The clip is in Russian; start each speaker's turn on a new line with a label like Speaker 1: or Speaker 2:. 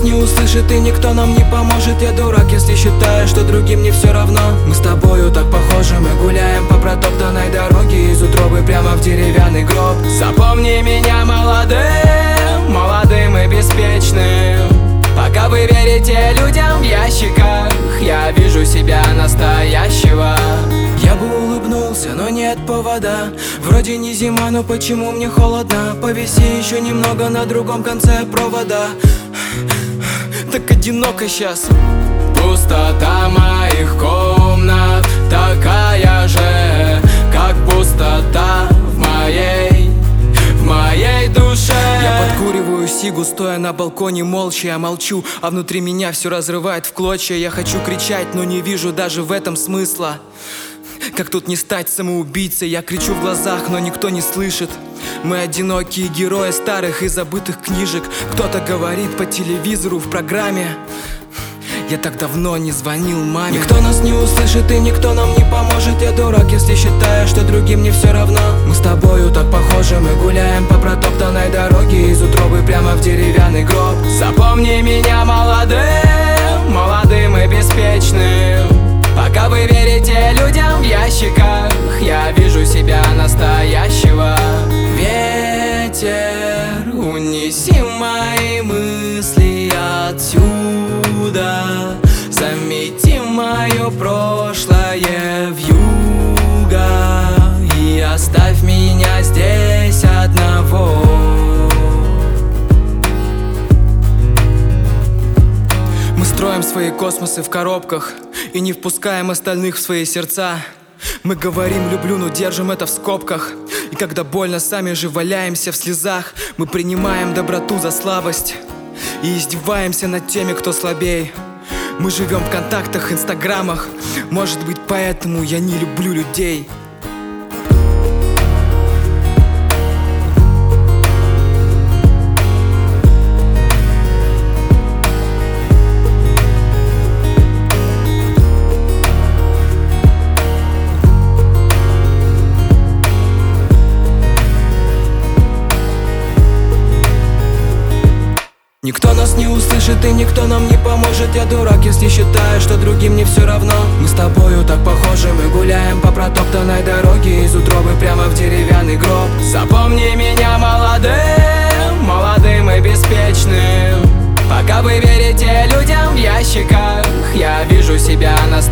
Speaker 1: нас не услышит и никто нам не поможет. Я дурак, если считаю, что другим не все равно. Мы с тобою так похожи, мы гуляем по протоптанной дороге, из утробы прямо в деревянный гроб. Запомни меня молодым, молодым и беспечным. Пока вы верите людям в ящиках, я вижу себя настоящего. Я бы улыбнулся, но нет повода. Вроде не зима, но почему мне холодно? Повиси еще немного на другом конце провода. Так одиноко сейчас. Пустота моих комнат такая же, как пустота в моей душе. Я подкуриваю сигу, стоя на балконе молча. Я молчу, а внутри меня все разрывает в клочья. Я хочу кричать, но не вижу даже в этом смысла. Как тут не стать самоубийцей? Я кричу в глазах, но никто не слышит. Мы одинокие герои старых и забытых книжек. Кто-то говорит по телевизору в программе. Я так давно не звонил маме. Никто нас не услышит и никто нам не поможет. Я дурак, если считаю, что другим не все равно. Мы с тобою так похожи, мы гуляем по протоптанной дороге, из утробы прямо в деревянный гроб. Запомни меня молодым, молодым и беспечным. Пока вы верите людям в ящиках, я вижу себя настоящего. Ветер, унеси мои мысли отсюда. Замети мое прошлое вьюга и оставь меня здесь одного. Мы строим свои космосы в коробках и не впускаем остальных в свои сердца. Мы говорим «люблю», но держим это в скобках. И когда больно, сами же валяемся в слезах. Мы принимаем доброту за слабость и издеваемся над теми, кто слабей. Мы живем в контактах, инстаграмах. Может быть, поэтому я не люблю людей. Никто нас не услышит и никто нам не поможет. Я дурак, если считаю, что другим не все равно. Мы с тобою так похожи, мы гуляем по протоптанной дороге, из утробы прямо в деревянный гроб. Запомни меня молодым, молодым и беспечным. Пока вы верите людям в ящиках, я вижу себя настоящим.